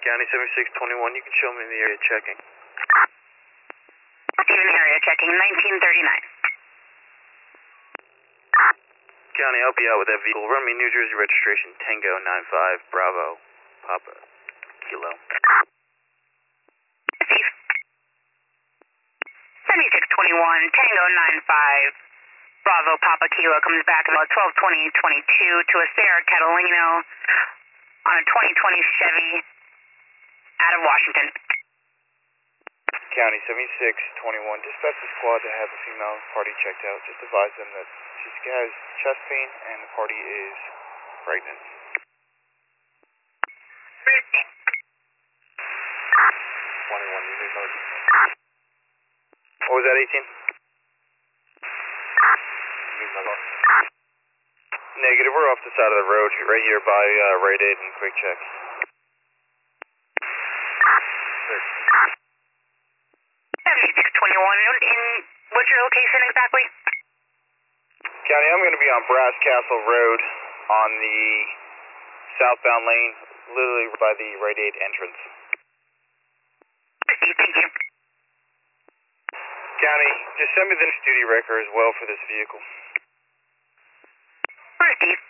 County 7621, you can show me the area checking. Even area checking, 1939. County, help you out with that vehicle. Run me New Jersey registration, Tango 95, Bravo, Papa, Kilo. 7621, Tango 95, Bravo, Papa, Kilo comes back about 12:20:22 to a Sarah Catalino on a 2020 Chevy out of Washington. County 7621, dispatch the squad to have the female party checked out. Just advise them that she has chest pain and the party is pregnant. 21, you need emergency. What was that, 18? Negative, we're off the side of the road, right here by Rite Aid and Quick Check. 7621, and what's your location exactly? County, I'm going to be on Brass Castle Road on the southbound lane, literally by the Rite Aid entrance. Thank you. County, just send me the duty record as well for this vehicle. Steve.